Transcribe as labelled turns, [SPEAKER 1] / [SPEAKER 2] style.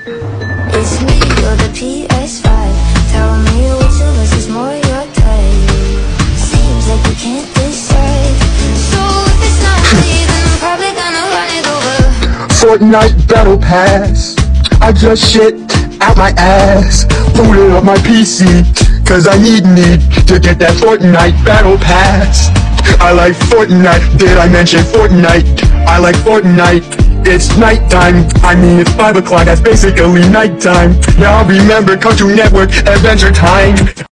[SPEAKER 1] It's me or the PS5. Tell me which of us is more your type. Seems like we can't decide. So if it's not me, then I'm probably gonna run it over.
[SPEAKER 2] Fortnite Battle Pass, I just shit out my ass. Booted up my PC, cause I need to get that Fortnite Battle Pass. I like Fortnite, did I mention Fortnite? I like Fortnite. It's nighttime, I mean it's 5 o'clock, that's basically nighttime. Now remember Cartoon Network, Adventure Time.